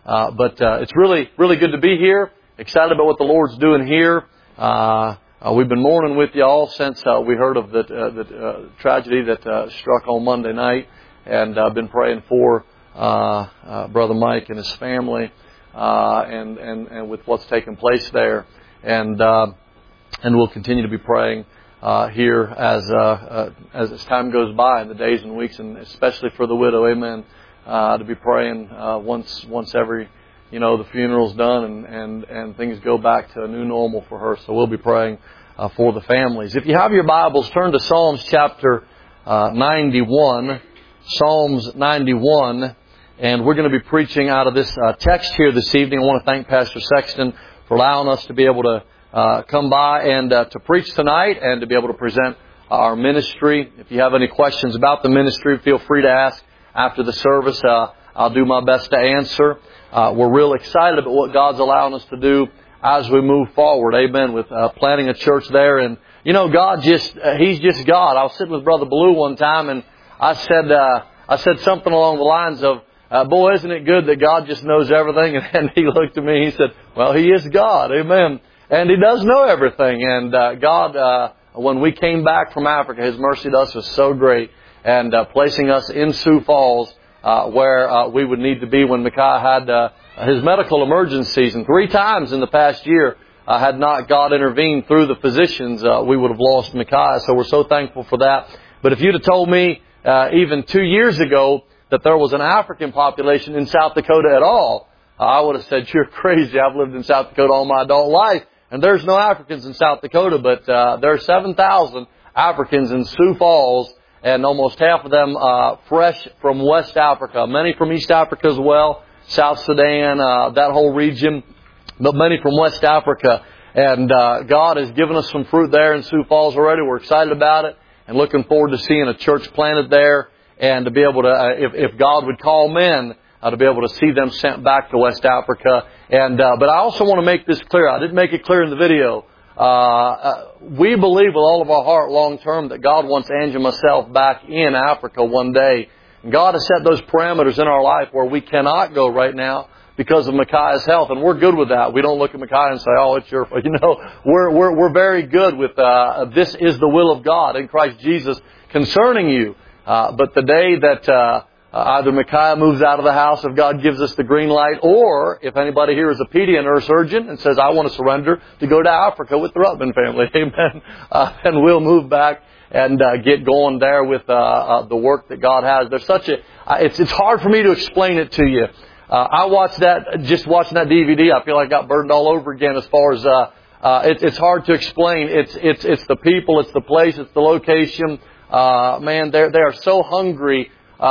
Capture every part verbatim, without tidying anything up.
Uh, but uh, it's really, really good to be here. Excited about what the Lord's doing here. Uh, uh, we've been mourning with y'all since uh, we heard of the, uh, the uh, tragedy that uh, struck on Monday night. And I've been praying for uh, uh, Brother Mike and his family uh, and, and, and with what's taken place there. And uh, and we'll continue to be praying uh, here as, uh, uh, as as time goes by in the days and weeks, and especially for the widow. Amen. Uh, to be praying uh, once once every, you know, the funeral's done and, and, and things go back to a new normal for her. So we'll be praying uh, for the families. If you have your Bibles, turn to Psalms chapter uh, ninety-one. Psalms ninety-one. And we're going to be preaching out of this uh, text here this evening. I want to thank Pastor Sexton for allowing us to be able to uh, come by and uh, to preach tonight and to be able to present our ministry. If you have any questions about the ministry, feel free to ask after the service. Uh, I'll do my best to answer. Uh, we're real excited about what God's allowing us to do as we move forward. Amen. With uh, planting a church there. And, you know, God just, uh, He's just God. I was sitting with Brother Blue one time and I said, uh, I said something along the lines of, uh, boy, isn't it good that God just knows everything? And, and he looked at me and he said, well, He is God. Amen. And He does know everything. And uh, God, uh, when we came back from Africa, His mercy to us was so great. And uh, placing us in Sioux Falls, uh, where uh, we would need to be when Micaiah had uh, his medical emergencies. And three times in the past year, uh, had not God intervened through the physicians, uh, we would have lost Micaiah. So we're so thankful for that. But if you'd have told me uh, even two years ago that there was an African population in South Dakota at all, uh, I would have said, you're crazy. I've lived in South Dakota all my adult life, and there's no Africans in South Dakota. But uh, there are seven thousand Africans in Sioux Falls, and almost half of them uh, fresh from West Africa. Many from East Africa as well, South Sudan, uh, that whole region, but many from West Africa. And uh, God has given us some fruit there in Sioux Falls already. We're excited about it and looking forward to seeing a church planted there and to be able to, uh, if, if God would call men, uh, to be able to see them sent back to West Africa. And uh, but I also want to make this clear. I didn't make it clear in the video. Uh, uh, we believe with all of our heart long term that God wants Angie and myself back in Africa one day. And God has set those parameters in our life where we cannot go right now because of Micaiah's health, and we're good with that. We don't look at Micaiah and say, "Oh, it's your," you know. We're we're we're very good with uh, this is the will of God in Christ Jesus concerning you. Uh, but the day that uh, either Micaiah moves out of the house, if God gives us the green light, or if anybody here is a pediatric surgeon and says, I want to surrender to go to Africa with the Rutman family, amen, uh, and we'll move back and uh, get going there with uh, uh, the work that God has. There's such a, uh, it's, it's hard for me to explain it to you. Uh, I watched that, just watching that D V D, I feel like I got burdened all over again as far as, uh, uh, it, it's hard to explain. It's, it's, it's the people, it's the place, it's the location. Uh, man, they're, they are so hungry.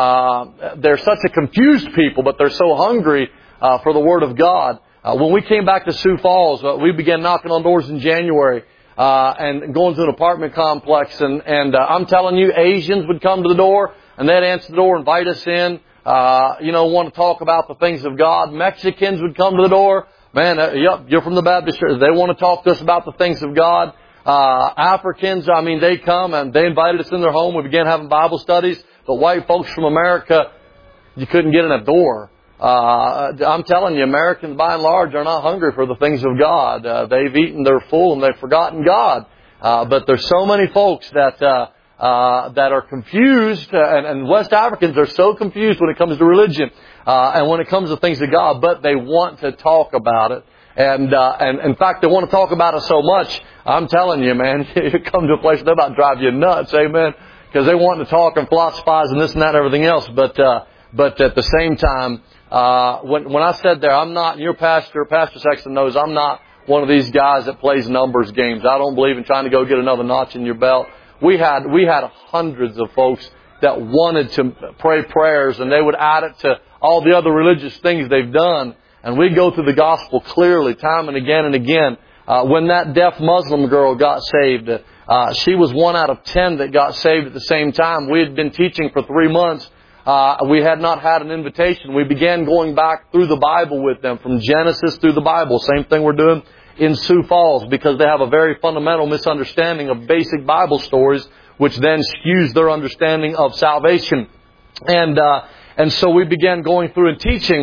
Uh, they're such a confused people, but they're so hungry, uh, for the Word of God. Uh, when we came back to Sioux Falls, uh, we began knocking on doors in January, uh, and going to an apartment complex. And, and, uh, I'm telling you, Asians would come to the door and they'd answer the door, invite us in, uh, you know, want to talk about the things of God. Mexicans would come to the door. Man, uh, yep, you're from the Baptist church. They want to talk to us about the things of God. Uh, Africans, I mean, they come and they invited us in their home. We began having Bible studies. But white folks from America, you couldn't get in a door. Uh, I'm telling you, Americans by and large are not hungry for the things of God. Uh, they've eaten, they're full, and they've forgotten God. Uh, but there's so many folks that, uh, uh, that are confused, uh, and, and West Africans are so confused when it comes to religion, uh, and when it comes to things of God, but they want to talk about it. And, uh, and in fact, they want to talk about it so much, I'm telling you, man, you come to a place they're about to drive you nuts, amen, because they want to talk and philosophize and this and that and everything else. But, uh, but at the same time, uh, when, when I said there, I'm not, and your pastor, Pastor Sexton knows, I'm not one of these guys that plays numbers games. I don't believe in trying to go get another notch in your belt. We had, we had hundreds of folks that wanted to pray prayers, and they would add it to all the other religious things they've done. And we go through the gospel clearly, time and again and again. Uh, when that deaf Muslim girl got saved, uh, she was one out of ten that got saved at the same time. We had been teaching for three months. Uh, we had not had an invitation. We began going back through the Bible with them, from Genesis through the Bible. Same thing we're doing in Sioux Falls, because they have a very fundamental misunderstanding of basic Bible stories, which then skews their understanding of salvation. And, uh, and so we began going through and teaching, uh,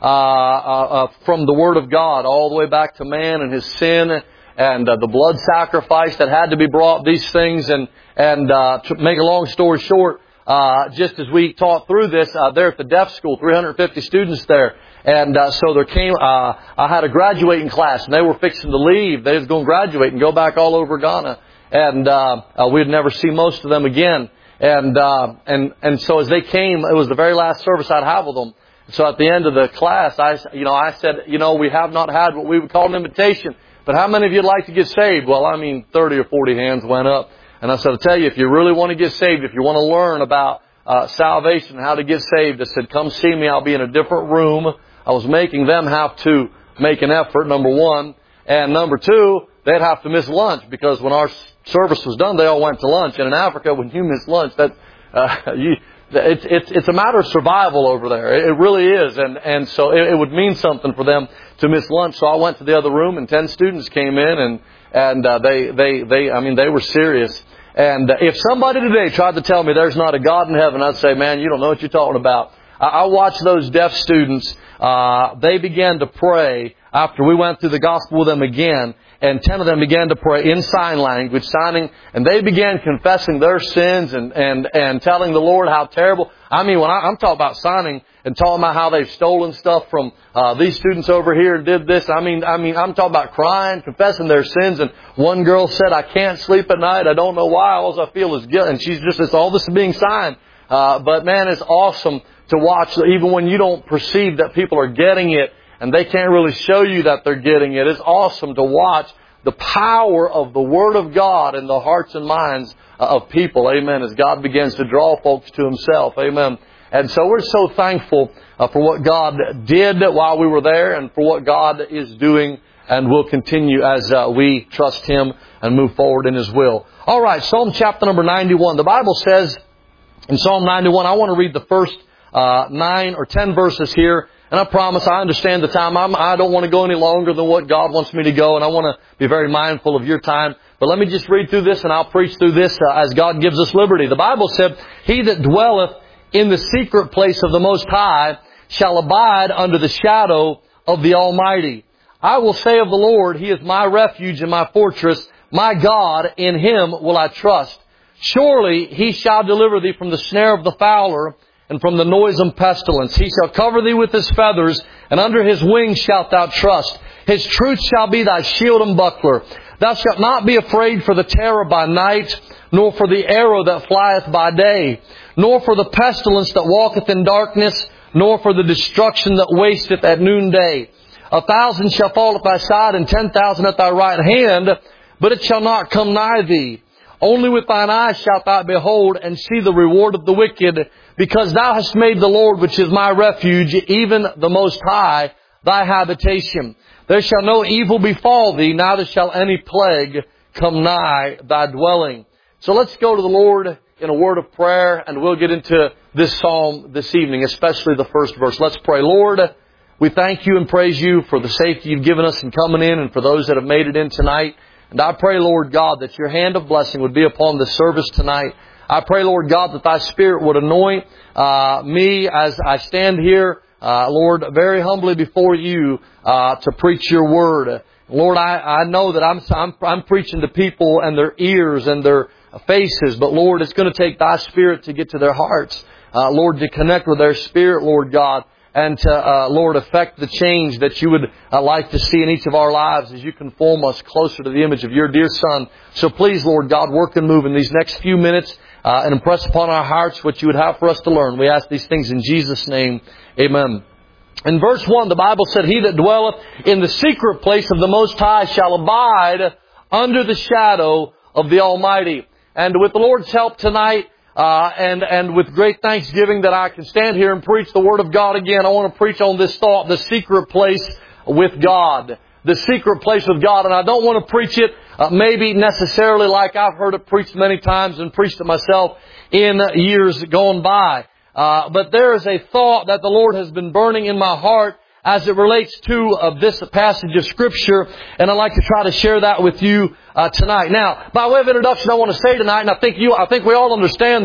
uh, uh, from the Word of God, all the way back to man and his sin and uh, the blood sacrifice that had to be brought, these things. And, and uh, to make a long story short, uh, just as we taught through this, uh, there at the deaf school, three hundred fifty students there. And uh, so there came, uh, I had a graduating class, and they were fixing to leave. They was going to graduate and go back all over Ghana. And uh, uh, we'd never see most of them again. And uh, and and so as they came, it was the very last service I'd have with them. So at the end of the class, I, you know, I said, you know, we have not had what we would call an invitation. But how many of you'd like to get saved? Well, I mean, thirty or forty hands went up. And I said, I'll tell you, if you really want to get saved, if you want to learn about uh, salvation, how to get saved, I said, come see me. I'll be in a different room. I was making them have to make an effort, number one. And number two, they'd have to miss lunch, because when our service was done, they all went to lunch. And in Africa, when you miss lunch, that uh, you, it's, it's, it's a matter of survival over there. It really is. And, and so it, it would mean something for them to miss lunch. So I went to the other room, and ten students came in, and, and uh, they, they, they, I mean, they were serious. And uh, if somebody today tried to tell me there's not a God in heaven, I'd say, man, you don't know what you're talking about. I, I watched those deaf students. Uh, they began to pray after we went through the gospel with them again. And ten of them began to pray in sign language, signing, and they began confessing their sins and, and, and telling the Lord how terrible. I mean, when I, I'm talking about signing and talking about how they've stolen stuff from, uh, these students over here and did this. I mean, I mean, I'm talking about crying, confessing their sins. And one girl said, I can't sleep at night. I don't know why. All I feel is guilt. And she's just, it's all this is being signed. Uh, but man, it's awesome to watch, even when you don't perceive that people are getting it. And they can't really show you that they're getting it. It's awesome to watch the power of the Word of God in the hearts and minds of people. Amen. As God begins to draw folks to Himself. Amen. And so we're so thankful uh, for what God did while we were there, and for what God is doing and will continue as uh, we trust Him and move forward in His will. All right, Psalm chapter number ninety-one. The Bible says in Psalm ninety-one, I want to read the first uh, nine or ten verses here. And I promise, I understand the time. I'm, I don't want to go any longer than what God wants me to go. And I want to be very mindful of your time. But let me just read through this, and I'll preach through this uh, as God gives us liberty. The Bible said, He that dwelleth in the secret place of the Most High shall abide under the shadow of the Almighty. I will say of the Lord, He is my refuge and my fortress. My God, in Him will I trust. Surely He shall deliver thee from the snare of the fowler, and from the noisome pestilence. He shall cover thee with His feathers, and under His wings shalt thou trust. His truth shall be thy shield and buckler. Thou shalt not be afraid for the terror by night, nor for the arrow that flieth by day, nor for the pestilence that walketh in darkness, nor for the destruction that wasteth at noonday. A thousand shall fall at thy side, and ten thousand at thy right hand, but it shall not come nigh thee. Only with thine eyes shalt thou behold and see the reward of the wicked, because thou hast made the Lord, which is my refuge, even the Most High, thy habitation. There shall no evil befall thee, neither shall any plague come nigh thy dwelling. So let's go to the Lord in a word of prayer, and we'll get into this psalm this evening, especially the first verse. Let's pray. Lord, we thank You and praise You for the safety You've given us in coming in, and for those that have made it in tonight. And I pray, Lord God, that Your hand of blessing would be upon this service tonight. I pray, Lord God, that Thy Spirit would anoint uh, me as I stand here, uh, Lord, very humbly before You uh, to preach Your Word. Lord, I, I know that I'm, I'm I'm preaching to people and their ears and their faces, but Lord, it's going to take Thy Spirit to get to their hearts. Uh, Lord, to connect with their spirit, Lord God, and to, uh, Lord, affect the change that You would uh, like to see in each of our lives as You conform us closer to the image of Your dear Son. So please, Lord God, work and move in these next few minutes uh, and impress upon our hearts what You would have for us to learn. We ask these things in Jesus' name. Amen. In verse one, the Bible said, He that dwelleth in the secret place of the Most High shall abide under the shadow of the Almighty. And with the Lord's help tonight, Uh, and, and with great thanksgiving that I can stand here and preach the Word of God again, I want to preach on this thought, the secret place with God. The secret place with God. And I don't want to preach it uh, maybe necessarily like I've heard it preached many times and preached it myself in years gone by. Uh, but there is a thought that the Lord has been burning in my heart as it relates to uh, this passage of Scripture, and I'd like to try to share that with you uh, tonight. Now, by way of introduction, I want to say tonight, and I think you, I think we all understand this,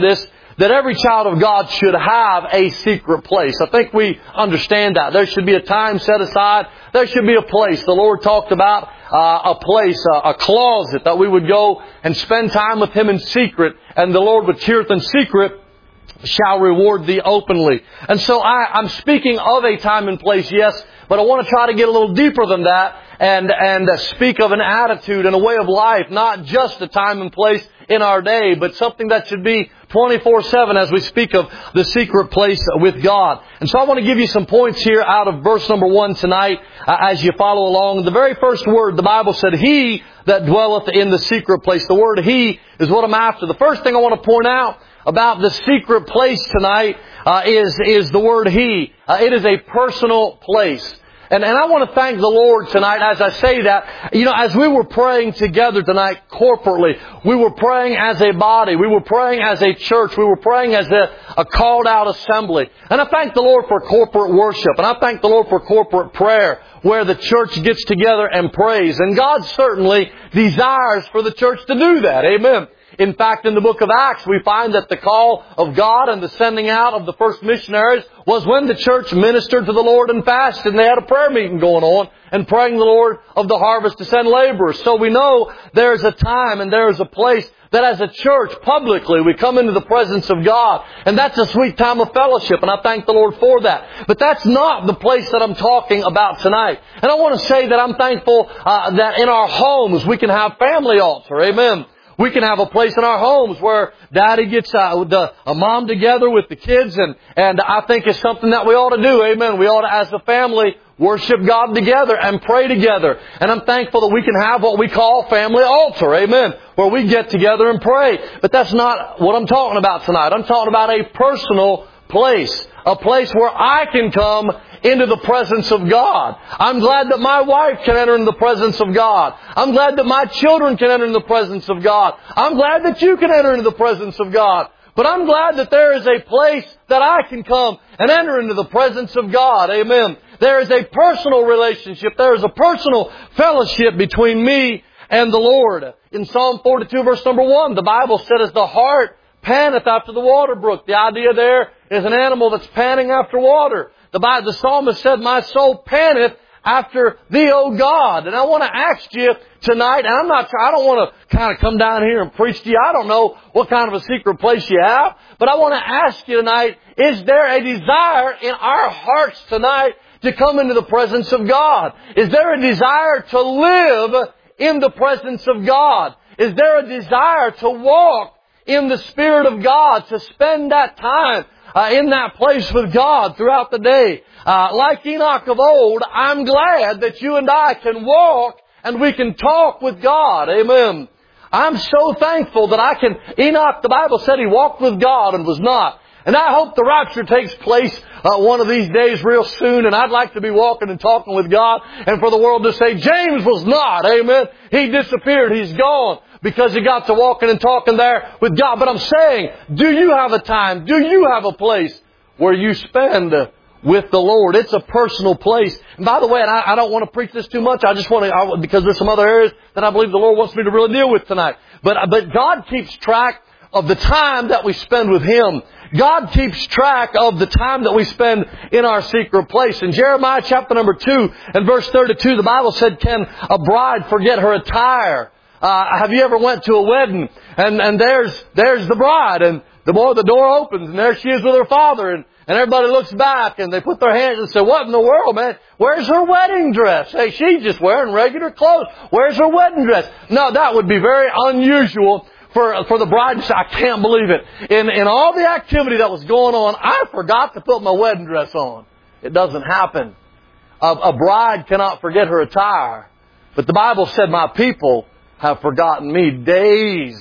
that every child of God should have a secret place. I think we understand that. There should be a time set aside. There should be a place. The Lord talked about uh, a place, uh, a closet that we would go and spend time with Him in secret. And the Lord which heareth in secret shall reward thee openly. And so I, I'm speaking of a time and place, yes, but I want to try to get a little deeper than that and, and uh, speak of an attitude and a way of life, not just a time and place in our day, but something that should be twenty-four seven as we speak of the secret place with God. And so I want to give you some points here out of verse number one tonight uh, as you follow along. The very first word, the Bible said, He that dwelleth in the secret place. The word He is what I'm after. The first thing I want to point out about the secret place tonight uh, is, is the word He. Uh, it is a personal place. And, and I want to thank the Lord tonight as I say that. You know, as we were praying together tonight corporately, we were praying as a body. We were praying as a church. We were praying as a, a called out assembly. And I thank the Lord for corporate worship. And I thank the Lord for corporate prayer where the church gets together and prays. And God certainly desires for the church to do that. Amen. In fact, in the book of Acts, we find that the call of God and the sending out of the first missionaries was when the church ministered to the Lord and fasted, and they had a prayer meeting going on and praying the Lord of the harvest to send laborers. So we know there's a time and there's a place that as a church, publicly, we come into the presence of God. And that's a sweet time of fellowship, and I thank the Lord for that. But that's not the place that I'm talking about tonight. And I want to say that I'm thankful uh, that in our homes we can have family altar. Amen. We can have a place in our homes where Daddy gets uh, the, a mom together with the kids, and, and I think it's something that we ought to do. Amen. We ought to, as a family, worship God together and pray together. And I'm thankful that we can have what we call family altar. Amen. Where we get together and pray. But that's not what I'm talking about tonight. I'm talking about a personal place. A place where I can come into the presence of God. I'm glad that my wife can enter into the presence of God. I'm glad that my children can enter into the presence of God. I'm glad that you can enter into the presence of God. But I'm glad that there is a place that I can come and enter into the presence of God. Amen. There is a personal relationship. There is a personal fellowship between me and the Lord. In Psalm forty-two verse number one, the Bible said, as the hart panteth after the water brook. The idea there is an animal that's panting after water. The Bible, the psalmist said, my soul panteth after Thee, O God. And I want to ask you tonight, and I'm not, I don't want to kind of come down here and preach to you. I don't know what kind of a secret place you have, but I want to ask you tonight, is there a desire in our hearts tonight to come into the presence of God? Is there a desire to live in the presence of God? Is there a desire to walk in the Spirit of God, to spend that time Uh, in that place with God throughout the day? Uh, like Enoch of old, I'm glad that you and I can walk and we can talk with God. Amen. I'm so thankful that I can... Enoch, the Bible said he walked with God and was not. And I hope the rapture takes place uh, one of these days real soon. And I'd like to be walking and talking with God and for the world to say, James was not. Amen. He disappeared. He's gone. Because he got to walking and talking there with God. But I'm saying, do you have a time? Do you have a place where you spend with the Lord? It's a personal place. And by the way, and I, I don't want to preach this too much. I just want to, I, because there's some other areas that I believe the Lord wants me to really deal with tonight. But, but God keeps track of the time that we spend with Him. God keeps track of the time that we spend in our secret place. In Jeremiah chapter number two and verse thirty-two, the Bible said, can a bride forget her attire? Uh, have you ever went to a wedding and, and there's, there's the bride and the boy, the door opens and there she is with her father and, and everybody looks back and they put their hands and say, what in the world, man? Where's her wedding dress? Hey, she's just wearing regular clothes. Where's her wedding dress? No, that would be very unusual for, for the bride to say, I can't believe it. In, in all the activity that was going on, I forgot to put my wedding dress on. It doesn't happen. A, a bride cannot forget her attire. But the Bible said, my people have forgotten me. Days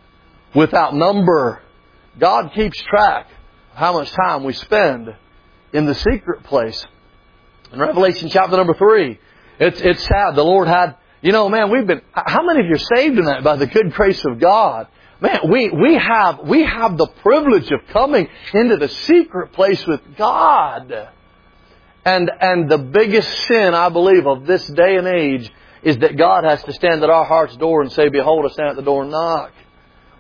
without number. God keeps track of how much time we spend in the secret place. In Revelation chapter number three, it's, it's sad. The Lord had, you know, man, we've been, how many of you are saved tonight by the good grace of God? Man, we, we have, we have the privilege of coming into the secret place with God. And, and the biggest sin, I believe, of this day and age is that God has to stand at our heart's door and say, behold, I stand at the door and knock.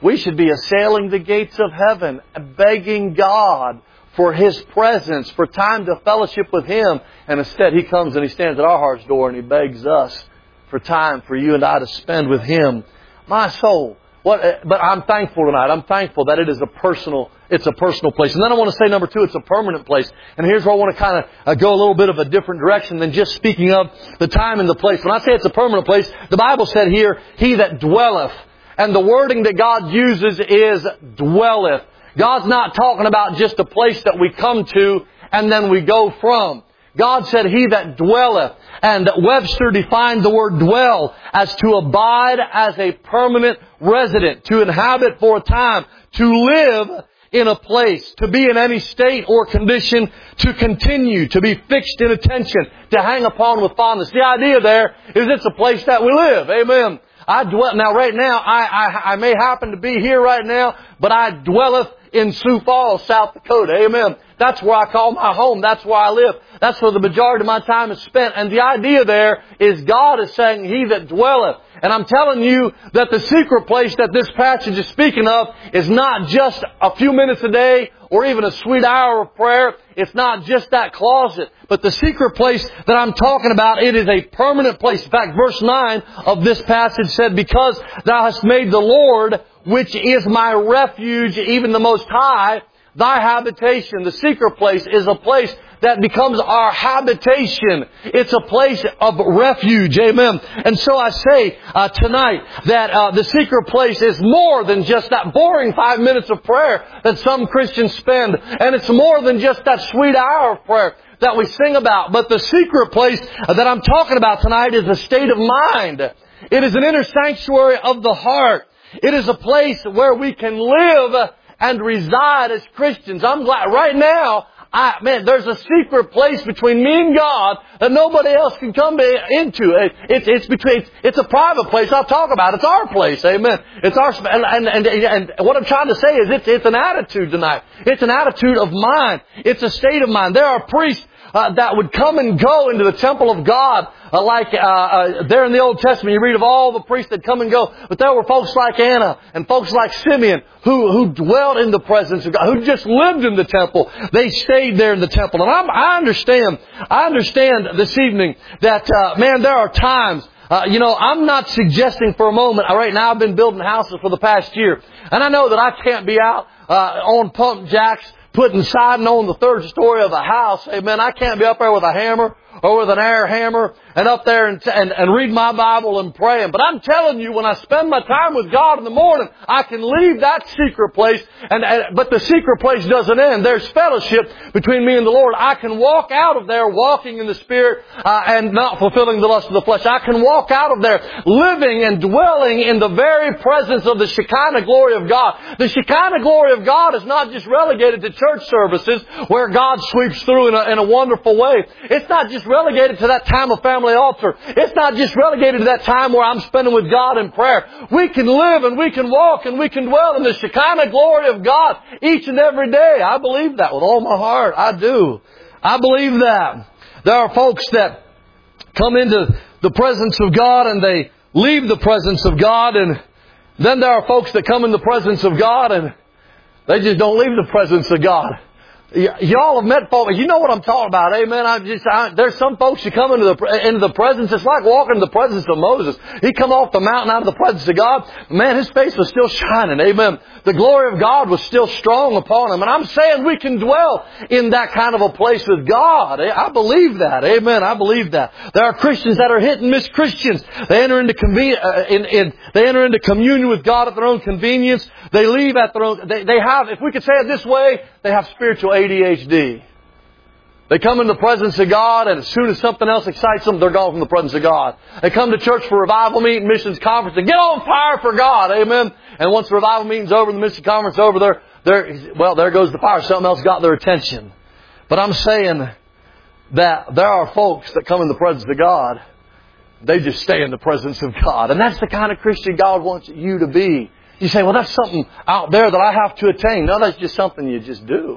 We should be assailing the gates of heaven, begging God for His presence, for time to fellowship with Him. And instead He comes and He stands at our heart's door and He begs us for time for you and I to spend with Him. My soul. What, but I'm thankful tonight. I'm thankful that it is a personal, it's a personal place. And then I want to say number two, it's a permanent place. And here's where I want to kind of uh, go a little bit of a different direction than just speaking of the time and the place. When I say it's a permanent place, the Bible said here, He that dwelleth. And the wording that God uses is dwelleth. God's not talking about just a place that we come to and then we go from. God said, He that dwelleth. And Webster defined the word dwell as to abide as a permanent resident, to inhabit for a time, to live in a place, to be in any state or condition, to continue, to be fixed in attention, to hang upon with fondness. The idea there is it's a place that we live. Amen. I dwell, now right now, I, I, I may happen to be here right now, but I dwelleth in Sioux Falls, South Dakota. Amen. That's where I call my home. That's where I live. That's where the majority of my time is spent. And the idea there is God is saying, He that dwelleth. And I'm telling you that the secret place that this passage is speaking of is not just a few minutes a day or even a sweet hour of prayer. It's not just that closet. But the secret place that I'm talking about, it is a permanent place. In fact, verse nine of this passage said, because thou hast made the Lord, which is my refuge, even the Most High, thy habitation. The secret place is a place that becomes our habitation. It's a place of refuge. Amen. And so I say uh, tonight that uh, the secret place is more than just that boring five minutes of prayer that some Christians spend. And it's more than just that sweet hour of prayer that we sing about. But the secret place that I'm talking about tonight is a state of mind. It is an inner sanctuary of the heart. It is a place where we can live and reside as Christians. I'm glad right now, I, man, there's a secret place between me and God that nobody else can come to, into. It, it, it's between, it's, it's a private place I'll talk about. It's our place. Amen. It's our, and, and, and, and what I'm trying to say is it's, it's an attitude tonight. It's an attitude of mind. It's a state of mind. There are priests Uh, that would come and go into the temple of God, uh, like uh, uh, there in the Old Testament. You read of all the priests that come and go, but there were folks like Anna and folks like Simeon who who dwelt in the presence of God, who just lived in the temple. They stayed there in the temple, and I'm, I understand. I understand this evening that uh, man, there are times. Uh, you know, I'm not suggesting for a moment. Right now, I've been building houses for the past year, and I know that I can't be out uh, on pump jacks, putting siding on the third story of a house. Amen. I can't be up there with a hammer or with an air hammer and up there and, and, and read my Bible and praying. But I'm telling you, when I spend my time with God in the morning, I can leave that secret place. And, and but the secret place doesn't end. There's fellowship between me and the Lord. I can walk out of there walking in the Spirit uh, and not fulfilling the lust of the flesh. I can walk out of there living and dwelling in the very presence of the Shekinah glory of God. The Shekinah glory of God is not just relegated to church services where God sweeps through in a, in a wonderful way. It's not just relegated to that time of family altar. It's not just relegated to that time where I'm spending with God in prayer. We can live and we can walk and we can dwell in the Shekinah glory of God each and every day. I believe that with all my heart. I do. I believe that. There are folks that come into the presence of God and they leave the presence of God, and then there are folks that come in the presence of God and they just don't leave the presence of God. Y'all have met folks. You know what I'm talking about, amen. I just I, there's some folks who come into the into the presence. It's like walking in the presence of Moses. He come off the mountain out of the presence of God. Man, his face was still shining, amen. The glory of God was still strong upon him. And I'm saying we can dwell in that kind of a place with God. I believe that, amen. I believe that. There are Christians that are hit and miss Christians. They enter into conven- uh, in, in they enter into communion with God at their own convenience. They leave at their own. They, they have, if we could say it this way, they have spiritual A D H D. They come in the presence of God, and as soon as something else excites them, they're gone from the presence of God. They come to church for revival meeting, missions conference, and get on fire for God, amen. And once the revival meeting's over, the mission conference over, they're, they're, well, there goes the fire. Something else got their attention. But I'm saying that there are folks that come in the presence of God, they just stay in the presence of God. And that's the kind of Christian God wants you to be. You say, well, that's something out there that I have to attain. No, that's just something you just do.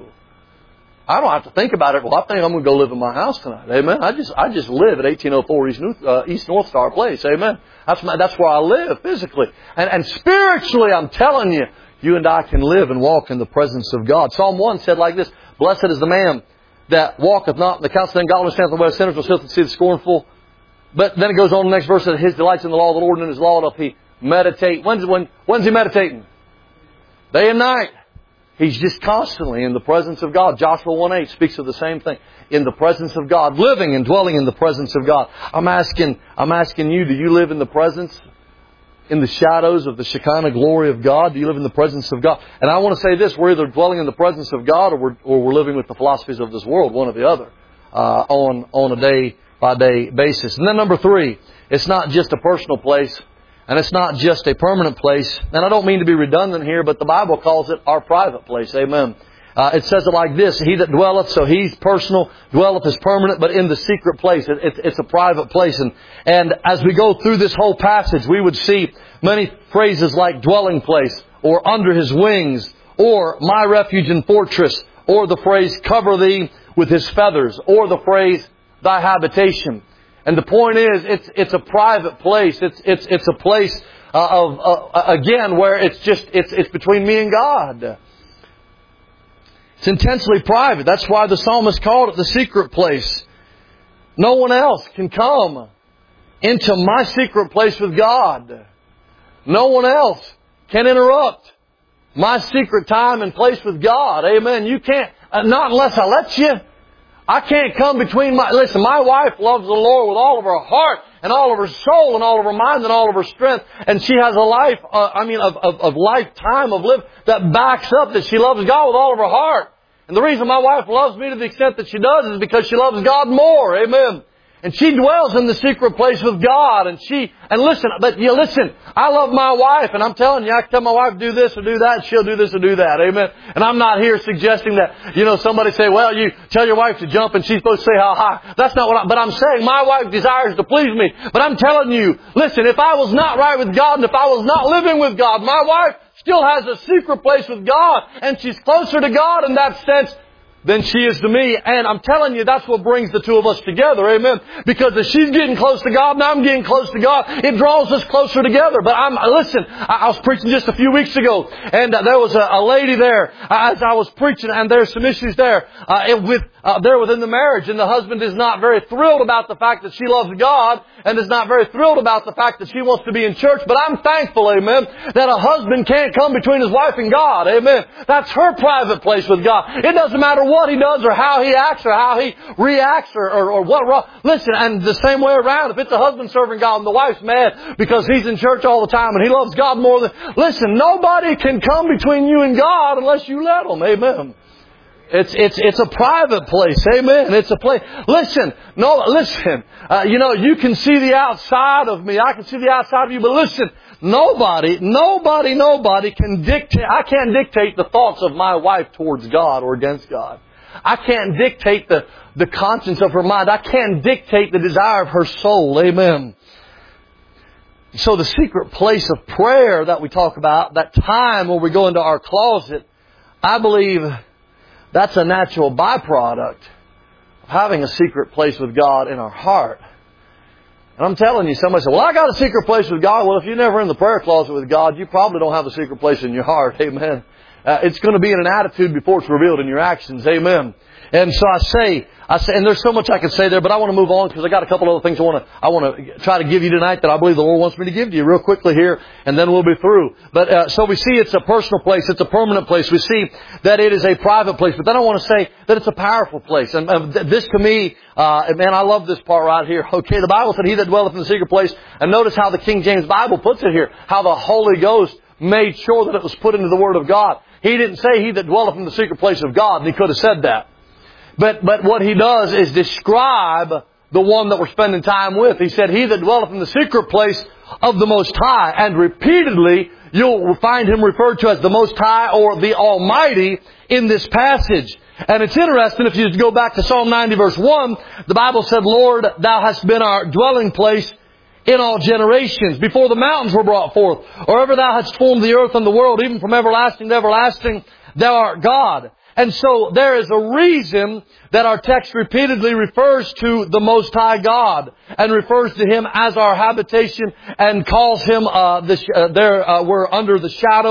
I don't have to think about it. Well, I think I'm going to go live in my house tonight. Amen. I just, I just live at eighteen oh four East North, uh, East North Star Place. Amen. That's my, that's where I live physically. And, and spiritually, I'm telling you, you and I can live and walk in the presence of God. Psalm one said like this, blessed is the man that walketh not in the counsel of ungodly, standeth in the way of sinners, nor sitteth in the seat of the scornful. But then it goes on in the next verse that his delights in the law of the Lord, and in his law doth he meditate. When's, when, when's he meditating? Day and night. He's just constantly in the presence of God. Joshua one eight speaks of the same thing. In the presence of God. Living and dwelling in the presence of God. I'm asking, I'm asking you, do you live in the presence, in the shadows of the Shekinah glory of God? Do you live in the presence of God? And I want to say this, we're either dwelling in the presence of God or we're, or we're living with the philosophies of this world, one or the other, uh, on, on a day by day basis. And then number three, it's not just a personal place. And it's not just a permanent place. And I don't mean to be redundant here, but the Bible calls it our private place. Amen. Uh, it says it like this, he that dwelleth, so he's personal, dwelleth is permanent, but in the secret place. It, it, it's a private place. And, and as we go through this whole passage, we would see many phrases like dwelling place, or under his wings, or my refuge and fortress, or the phrase cover thee with his feathers, or the phrase thy habitation. And the point is, it's it's a private place. It's it's it's a place uh, of uh, again where it's just it's it's between me and God. It's intensely private. That's why the psalmist called it the secret place. No one else can come into my secret place with God. No one else can interrupt my secret time and place with God. Amen. You can't, uh, not unless I let you. I can't come between my... Listen, my wife loves the Lord with all of her heart and all of her soul and all of her mind and all of her strength. And she has a life, uh, I mean, of, of, of lifetime of live that backs up that she loves God with all of her heart. And the reason my wife loves me to the extent that she does is because she loves God more. Amen. And she dwells in the secret place with God. And she, and listen, but you listen, I love my wife, and I'm telling you, I can tell my wife do this or do that, and she'll do this or do that. Amen. And I'm not here suggesting that, you know, somebody say, well, you tell your wife to jump and she's supposed to say how high. That's not what I, but I'm saying my wife desires to please me. But I'm telling you, listen, if I was not right with God and if I was not living with God, my wife still has a secret place with God, and she's closer to God in that sense than she is to me. And I'm telling you, that's what brings the two of us together. Amen. Because if she's getting close to God and I'm getting close to God, it draws us closer together. But I'm, listen, I, I was preaching just a few weeks ago, and uh, there was a, a lady there uh, as I was preaching, and there's some issues there uh, with uh, there within the marriage, and the husband is not very thrilled about the fact that she loves God, and is not very thrilled about the fact that she wants to be in church. But I'm thankful, amen, that a husband can't come between his wife and God. Amen. That's her private place with God. It doesn't matter what what he does or how he acts or how he reacts or, or, or what wrong. Listen, and the same way around. If it's a husband serving God and the wife's mad because he's in church all the time and he loves God more than... Listen, nobody can come between you and God unless you let them. Amen. It's it's it's a private place. Amen. It's a place. Listen, no, listen. Uh, you know, you can see the outside of me. I can see the outside of you. But listen, nobody, nobody, nobody can dictate. I can't dictate the thoughts of my wife towards God or against God. I can't dictate the, the conscience of her mind. I can't dictate the desire of her soul. Amen. So the secret place of prayer that we talk about, that time where we go into our closet, I believe that's a natural byproduct of having a secret place with God in our heart. And I'm telling you, somebody said, well, I got a secret place with God. Well, if you're never in the prayer closet with God, you probably don't have a secret place in your heart. Amen. Uh, it's going to be in an attitude before it's revealed in your actions. Amen. And so I say, I say, and there's so much I could say there, but I want to move on because I got a couple other things I want to, I want to try to give you tonight that I believe the Lord wants me to give to you real quickly here, and then we'll be through. But, uh, so we see it's a personal place, it's a permanent place. We see that it is a private place, but then I want to say that it's a powerful place. And uh, this to me, uh, man, I love this part right here. Okay, the Bible said, he that dwelleth in the secret place, and notice how the King James Bible puts it here, how the Holy Ghost made sure that it was put into the Word of God. He didn't say he that dwelleth in the secret place of God, and he could have said that. But, but what he does is describe the one that we're spending time with. He said, he that dwelleth in the secret place of the Most High. And repeatedly, you'll find him referred to as the Most High or the Almighty in this passage. And it's interesting, if you go back to Psalm ninety verse one, the Bible said, Lord, thou hast been our dwelling place in all generations, before the mountains were brought forth, or ever thou hadst formed the earth and the world, even from everlasting to everlasting, thou art God. And so there is a reason that our text repeatedly refers to the Most High God and refers to Him as our habitation and calls Him, uh, the, uh, there, uh, we're under the shadow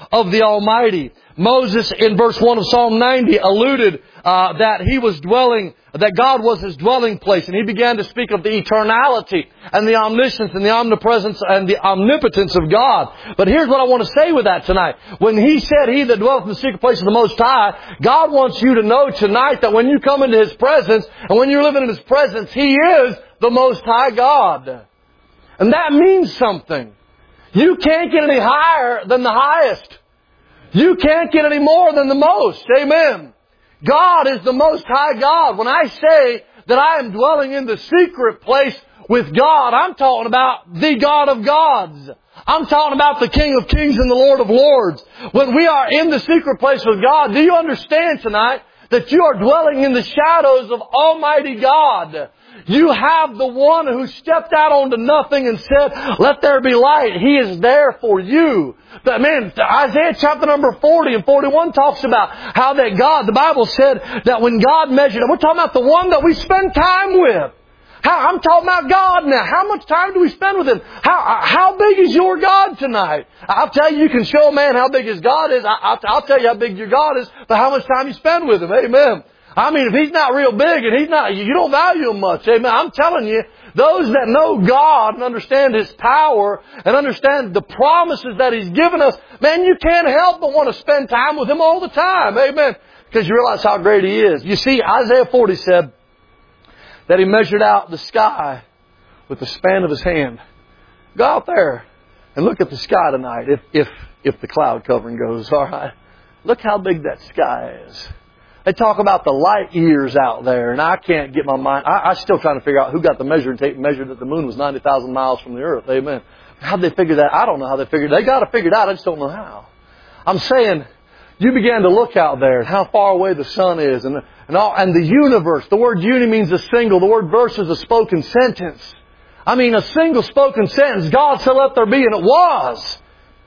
of the Almighty. Moses, in verse one of Psalm ninety, alluded uh, that he was dwelling, that God was his dwelling place. And he began to speak of the eternality and the omniscience and the omnipresence and the omnipotence of God. But here's what I want to say with that tonight. When he said, he that dwelleth in the secret place of the Most High, God wants you to know tonight that when you come into His presence and when you're living in His presence, He is the Most High God. And that means something. You can't get any higher than the highest. You can't get any more than the most. Amen. God is the Most High God. When I say that I am dwelling in the secret place with God, I'm talking about the God of gods. I'm talking about the King of kings and the Lord of lords. When we are in the secret place with God, do you understand tonight that you are dwelling in the shadows of Almighty God? You have the one who stepped out onto nothing and said, let there be light. He is there for you. But man, Isaiah chapter number forty and forty-one talks about how that God, the Bible said that when God measured, and we're talking about the one that we spend time with. How, I'm talking about God now. How much time do we spend with Him? How, how big is your God tonight? I'll tell you, you can show a man how big his God is. I, I'll, I'll tell you how big your God is, but how much time you spend with Him. Amen. I mean, if He's not real big and He's not, you don't value Him much. Amen. I'm telling you, those that know God and understand His power and understand the promises that He's given us, man, you can't help but want to spend time with Him all the time. Amen. Because you realize how great He is. You see, Isaiah forty said that He measured out the sky with the span of His hand. Go out there and look at the sky tonight if, if, if the cloud covering goes. All right. Look how big that sky is. They talk about the light years out there, and I can't get my mind. I, I'm still trying to figure out who got the measuring tape and measured that the moon was ninety thousand miles from the earth. Amen. How'd they figure that? I don't know how they figured it. They got to figure it out. I just don't know how. I'm saying, you began to look out there and how far away the sun is and, and, all, and the universe. The word uni means a single. The word verse is a spoken sentence. I mean, a single spoken sentence. God said, let there be, and it was.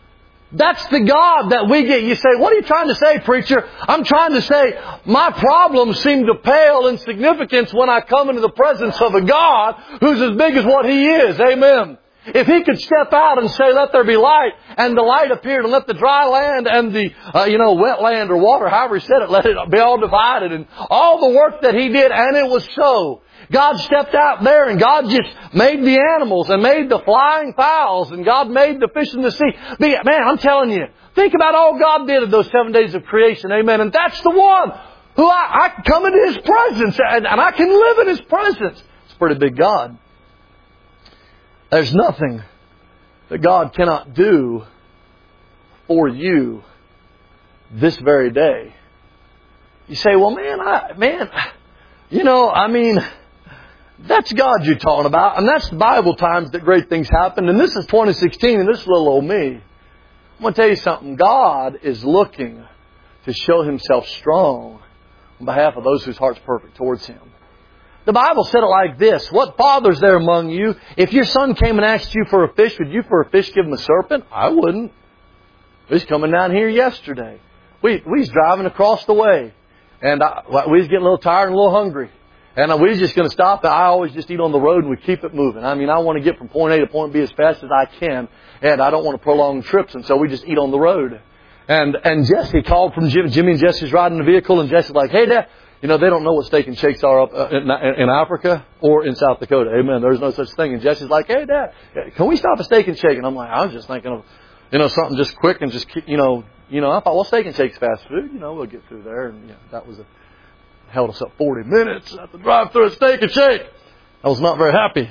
That's the God that we get. You say, what are you trying to say, preacher? I'm trying to say, my problems seem to pale in significance when I come into the presence of a God who's as big as what He is. Amen. If He could step out and say, let there be light, and the light appeared, and let the dry land and the, uh, you know, wet land or water, however He said it, let it be all divided, and all the work that He did, and it was so. God stepped out there and God just made the animals and made the flying fowls and God made the fish in the sea. Man, I'm telling you, think about all God did in those seven days of creation. Amen. And that's the one who I, I can come into His presence and, and I can live in His presence. It's a pretty big God. There's nothing that God cannot do for you this very day. You say, well, man, I, man, you know, I mean, that's God you're talking about. And that's the Bible times that great things happen. And this is twenty sixteen and this is little old me. I'm going to tell you something. God is looking to show Himself strong on behalf of those whose heart's perfect towards Him. The Bible said it like this. What father's there among you? If your son came and asked you for a fish, would you for a fish give him a serpent? I wouldn't. We was coming down here yesterday. We, we was driving across the way. And I, we was getting a little tired and a little hungry. And we was just going to stop. I always just eat on the road and we keep it moving. I mean, I want to get from point A to point B as fast as I can. And I don't want to prolong trips. And so we just eat on the road. And and Jesse called from Jim, Jimmy and Jesse's riding the vehicle. And Jesse's like, hey, Dad, you know, they don't know what steak and shakes are up in, in Africa or in South Dakota. Amen. There's no such thing. And Jesse's like, hey, Dad, can we stop a steak and shake? And I'm like, I was just thinking of, you know, something just quick and just, you know, you know, I thought, well, steak and shake's fast food. You know, we'll get through there. And, you know, that was a, held us up forty minutes. I had to drive through a steak and shake. I was not very happy.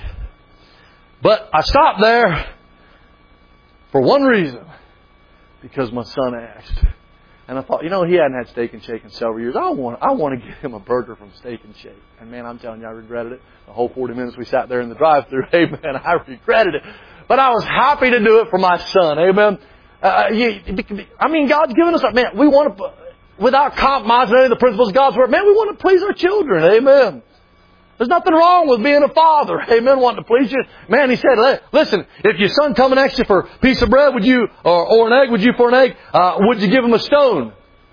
But I stopped there for one reason. Because my son asked. And I thought, you know, he hadn't had Steak and Shake in several years. I want, I want to get him a burger from Steak and Shake. And man, I'm telling you, I regretted it. The whole forty minutes we sat there in the drive-thru, amen, I regretted it. But I was happy to do it for my son, amen. Uh, you, I mean, God's given us, man, we want to, without compromising any of the principles of God's Word, man, we want to please our children, amen. There's nothing wrong with being a father, amen, wanting to please you. Man, he said, listen, if your son come and asks you for a piece of bread, would you, or, or an egg, would you for an egg, uh, would you give him a stone?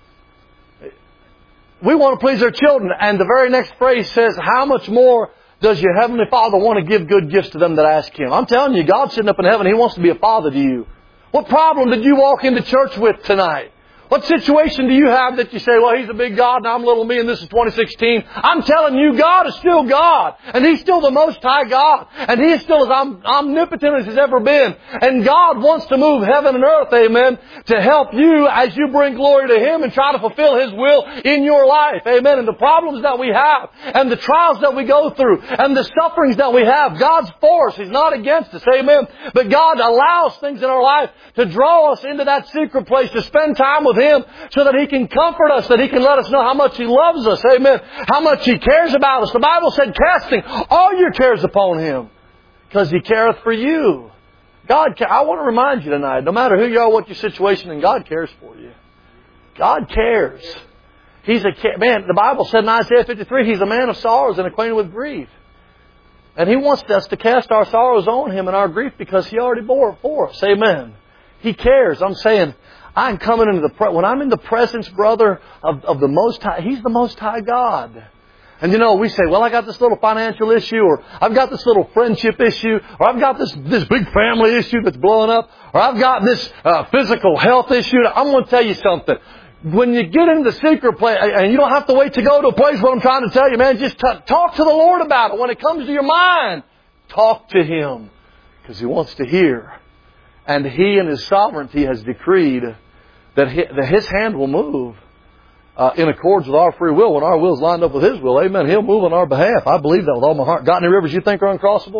We want to please our children. And the very next phrase says, how much more does your Heavenly Father want to give good gifts to them that ask Him? I'm telling you, God's sitting up in heaven. He wants to be a father to you. What problem did you walk into church with tonight? What situation do you have that you say, well, He's a big God and I'm little me and this is twenty sixteen? I'm telling you, God is still God. And He's still the Most High God. And He is still as omnipotent as He's ever been. And God wants to move heaven and earth, amen, to help you as you bring glory to Him and try to fulfill His will in your life, amen. And the problems that we have and the trials that we go through and the sufferings that we have, God's for us. He's not against us, amen. But God allows things in our life to draw us into that secret place, to spend time with Him so that He can comfort us, that He can let us know how much He loves us. Amen. How much He cares about us. The Bible said, casting all your cares upon Him because He careth for you. God, I want to remind you tonight, no matter who you are, what your situation, and God cares for you. God cares. He's a, man, the Bible said in Isaiah fifty-three, He's a man of sorrows and acquainted with grief. And He wants us to cast our sorrows on Him and our grief because He already bore it for us. Amen. He cares. I'm saying, I'm coming into the, pre- when I'm in the presence, brother, of, of the Most High, He's the Most High God. And you know, we say, well, I got this little financial issue, or I've got this little friendship issue, or I've got this, this big family issue that's blowing up, or I've got this uh, physical health issue. I'm going to tell you something. When you get into the secret place, and you don't have to wait to go to a place where I'm trying to tell you, man, just t- talk to the Lord about it. When it comes to your mind, talk to Him, because He wants to hear. And He in His sovereignty has decreed that His hand will move uh, in accords with our free will when our will is lined up with His will. Amen. He'll move on our behalf. I believe that with all my heart. Got any rivers you think are uncrossable?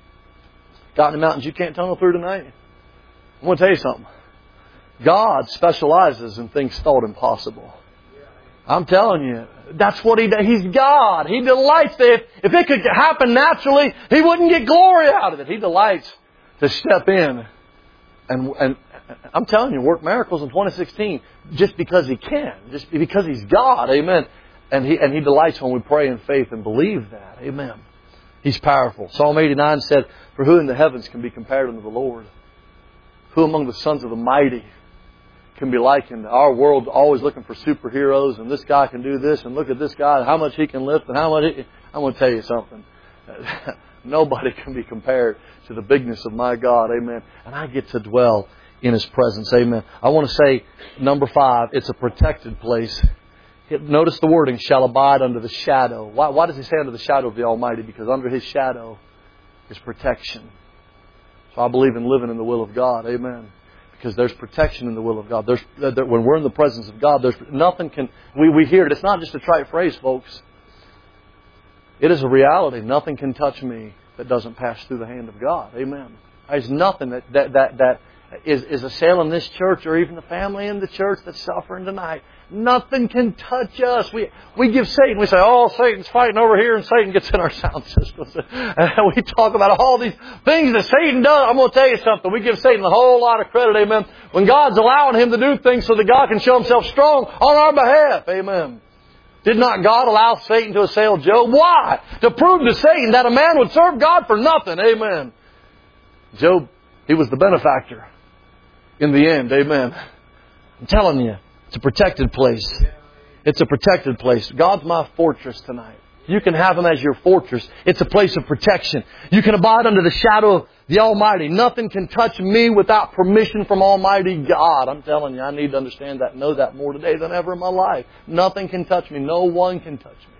Got any mountains you can't tunnel through tonight? I'm going to tell you something. God specializes in things thought impossible. I'm telling you, that's what He does. He's God. He delights. If, if it could happen naturally, He wouldn't get glory out of it. He delights to step in and and I'm telling you, work miracles in twenty sixteen just because He can, just because He's God, amen. And He and He delights when we pray in faith and believe that, amen. He's powerful. Psalm eighty-nine said, "For who in the heavens can be compared unto the Lord? Who among the sons of the mighty can be likened?" Our world always looking for superheroes, and this guy can do this, and look at this guy, how much he can lift, and how much he... I'm going to tell you something. Nobody can be compared to the bigness of my God, amen. And I get to dwell in His presence, amen. I want to say, number five, it's a protected place. Notice the wording, shall abide under the shadow. Why, why does He say under the shadow of the Almighty? Because under His shadow is protection. So I believe in living in the will of God, amen. Because there's protection in the will of God. There's, there, when we're in the presence of God, there's nothing can, we, we hear it. It's not just a trite phrase, folks. It is a reality. Nothing can touch me that doesn't pass through the hand of God. Amen. There's nothing that, that, that, that is, is assailing this church or even the family in the church that's suffering tonight. Nothing can touch us. We we give Satan, we say, oh, Satan's fighting over here, and Satan gets in our sound systems. And we talk about all these things that Satan does. I'm going to tell you something. We give Satan a whole lot of credit, amen, when God's allowing him to do things so that God can show Himself strong on our behalf. Amen. Did not God allow Satan to assail Job? Why? To prove to Satan that a man would serve God for nothing. Amen. Job, he was the benefactor in the end. Amen. I'm telling you, it's a protected place. It's a protected place. God's my fortress tonight. You can have Him as your fortress. It's a place of protection. You can abide under the shadow of the Almighty. Nothing can touch me without permission from Almighty God. I'm telling you, I need to understand that, know that more today than ever in my life. Nothing can touch me. No one can touch me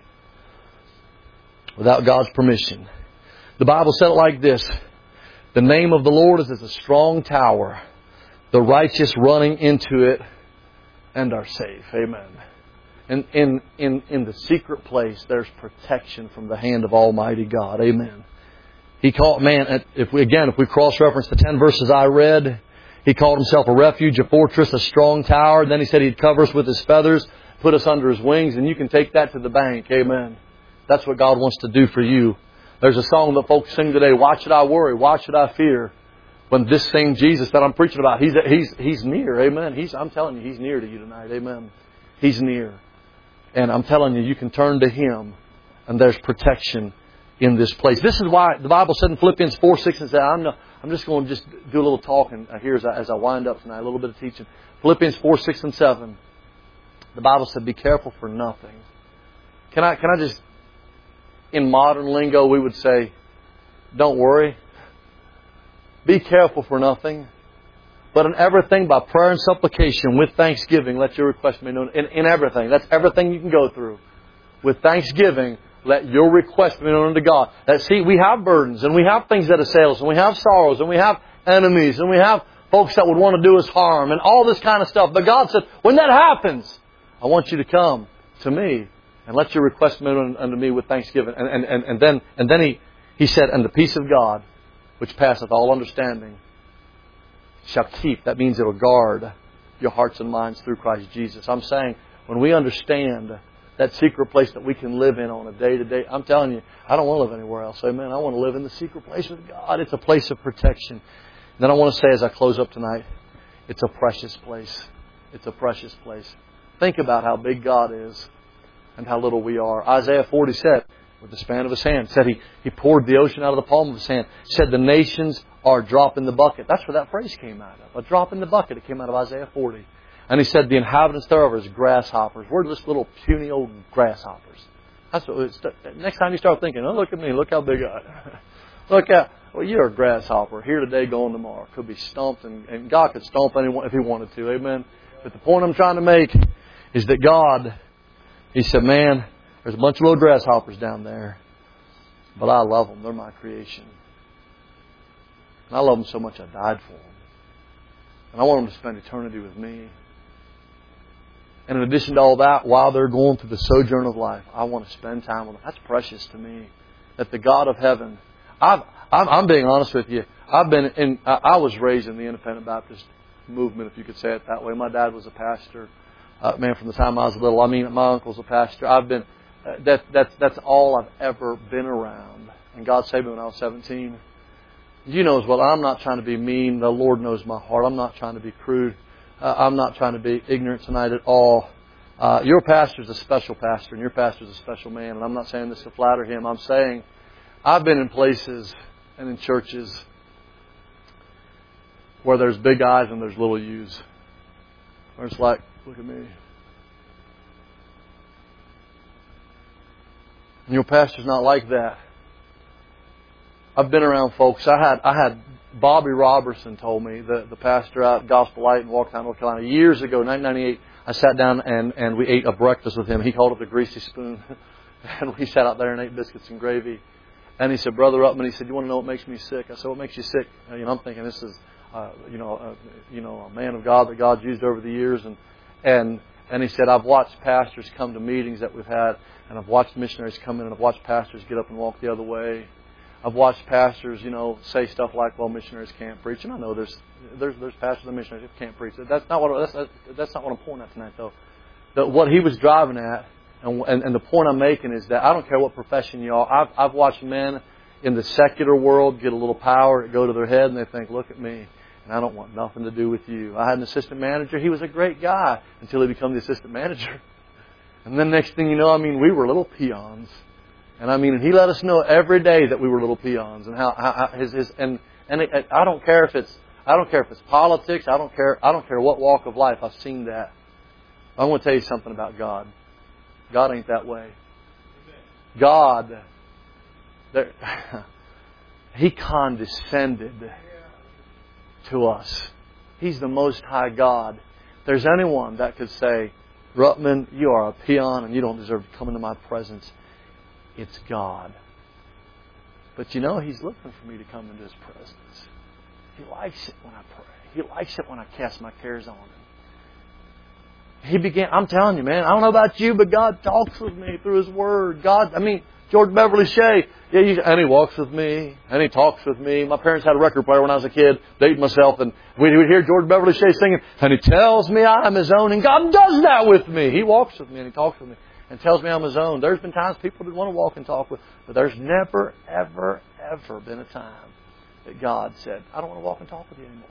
without God's permission. The Bible said it like this. The name of the Lord is as a strong tower. The righteous running into it and are safe. Amen. And in, in, in the secret place, there's protection from the hand of Almighty God. Amen. He called, man, if we, again, if we cross-reference the ten verses I read, He called Himself a refuge, a fortress, a strong tower. Then He said He'd cover us with His feathers, put us under His wings, and you can take that to the bank. Amen. That's what God wants to do for you. There's a song that folks sing today, why should I worry? Why should I fear? When this same Jesus that I'm preaching about, He's, He's, He's near. Amen. He's, I'm telling you, He's near to you tonight. Amen. He's near. And I'm telling you, you can turn to Him and there's protection in this place. This is why the Bible said in Philippians four, six and seven, I'm, not, I'm just going to just do a little talking here as I, as I wind up tonight, a little bit of teaching. Philippians four, six and seven. The Bible said, be careful for nothing. Can I, can I just, in modern lingo, we would say, don't worry. Be careful for nothing. But in everything, by prayer and supplication, with thanksgiving, let your request be known. In, in everything. That's everything you can go through. With thanksgiving, let your request be known unto God. That, see, we have burdens, and we have things that assail us, and we have sorrows, and we have enemies, and we have folks that would want to do us harm, and all this kind of stuff. But God said, when that happens, I want you to come to me, and let your request be known unto me with thanksgiving. And, and, and, and then, and then he, he said, and the peace of God, which passeth all understanding, shall keep. That means it will guard your hearts and minds through Christ Jesus. I'm saying, when we understand that secret place that we can live in on a day-to-day, I'm telling you, I don't want to live anywhere else. Amen. I want to live in the secret place with God. It's a place of protection. And then I want to say as I close up tonight, it's a precious place. It's a precious place. Think about how big God is and how little we are. Isaiah forty said, with the span of his hand, said he, he poured the ocean out of the palm of his hand. Said the nations are a drop in the bucket. That's where that phrase came out of. A drop in the bucket. It came out of Isaiah forty. And he said the inhabitants thereof are as grasshoppers. We're just little puny old grasshoppers. That's what it's, next time you start thinking, oh, look at me. Look how big I am. Look out. Well, you're a grasshopper. Here today, gone tomorrow. Could be stomped. And, and God could stomp anyone if He wanted to. Amen. But the point I'm trying to make is that God, He said, man, there's a bunch of little grasshoppers down there. But I love them. They're my creation. And I love them so much I died for them. And I want them to spend eternity with me. And in addition to all that, while they're going through the sojourn of life, I want to spend time with them. That's precious to me. That the God of heaven, I've, I'm, I'm being honest with you. I've been in. I was raised in the Independent Baptist movement, if you could say it that way. My dad was a pastor. Uh, man, from the time I was little. I mean, my uncle's a pastor. I've been. Uh, that that's that's all I've ever been around. And God saved me when I was seventeen. You know as well. I'm not trying to be mean. The Lord knows my heart. I'm not trying to be crude. Uh, I'm not trying to be ignorant tonight at all. Uh, your pastor's a special pastor, and your pastor's a special man. And I'm not saying this to flatter him. I'm saying I've been in places and in churches where there's big eyes and there's little U's. Where it's like, look at me. And your pastor's not like that. I've been around folks. I had I had Bobby Robertson told me, the, the pastor out at Gospel Light in Walkertown, North Carolina, years ago, nineteen ninety-eight. I sat down and, and we ate a breakfast with him. He called it the greasy spoon. And we sat out there and ate biscuits and gravy. And he said, Brother Upman, he said, you want to know what makes me sick? I said, what makes you sick? You know, I'm thinking this is, uh, you know, uh, you know, a man of God that God's used over the years. And, and, and he said, I've watched pastors come to meetings that we've had, and I've watched missionaries come in, and I've watched pastors get up and walk the other way. I've watched pastors, you know, say stuff like, "Well, missionaries can't preach," and I know there's there's there's pastors and missionaries who can't preach. That's not what that's that's not what I'm pointing at tonight, though. The, what he was driving at, and, and and the point I'm making is that I don't care what profession you are. I've I've watched men in the secular world get a little power, go to their head, and they think, "Look at me, and I don't want nothing to do with you." I had an assistant manager. He was a great guy until he became the assistant manager, and then next thing you know, I mean, we were little peons. And I mean, and he let us know every day that we were little peons, and how, how his his and and it, I don't care if it's I don't care if it's politics. I don't care I don't care what walk of life. I've seen that. I want to tell you something about God. God ain't that way. God, there, He condescended to us. He's the Most High God. If there's anyone that could say, Ruttman, you are a peon and you don't deserve to come into my presence, it's God. But you know, He's looking for me to come into His presence. He likes it when I pray. He likes it when I cast my cares on Him. He began, I'm telling you, man, I don't know about you, but God talks with me through His Word. God, I mean, George Beverly Shea, yeah, he, and He walks with me, and He talks with me. My parents had a record player when I was a kid, dating myself, and we would hear George Beverly Shea singing, and He tells me I'm His own, and God does that with me. He walks with me, and He talks with me. And tells me I'm His own. There's been times people didn't want to walk and talk with, but there's never, ever, ever been a time that God said, I don't want to walk and talk with you anymore.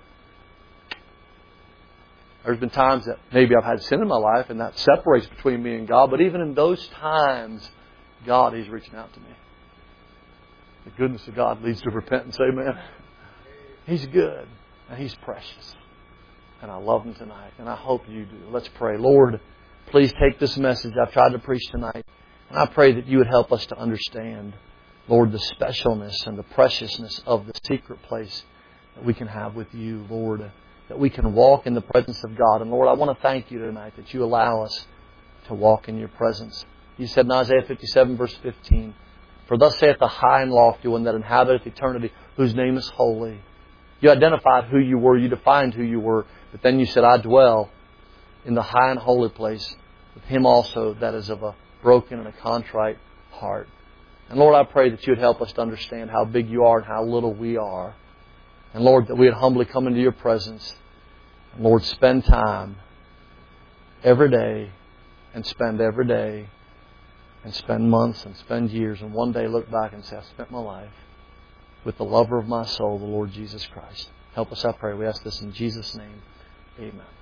There's been times that maybe I've had sin in my life and that separates between me and God, but even in those times, God, He's reaching out to me. The goodness of God leads to repentance, amen. He's good and He's precious. And I love Him tonight, and I hope you do. Let's pray. Lord, please take this message I've tried to preach tonight, and I pray that You would help us to understand, Lord, the specialness and the preciousness of the secret place that we can have with You, Lord, that we can walk in the presence of God. And Lord, I want to thank You tonight that You allow us to walk in Your presence. You said in Isaiah fifty-seven, verse fifteen, "For thus saith the high and lofty one that inhabiteth eternity, whose name is holy." You identified who You were. You defined who You were. But then You said, "I dwell in the high and holy place with Him also that is of a broken and a contrite heart." And Lord, I pray that You would help us to understand how big You are and how little we are. And Lord, that we would humbly come into Your presence. And Lord, spend time every day and spend every day and spend months and spend years and one day look back and say, "I spent my life with the lover of my soul, the Lord Jesus Christ." Help us, I pray. We ask this in Jesus' name. Amen.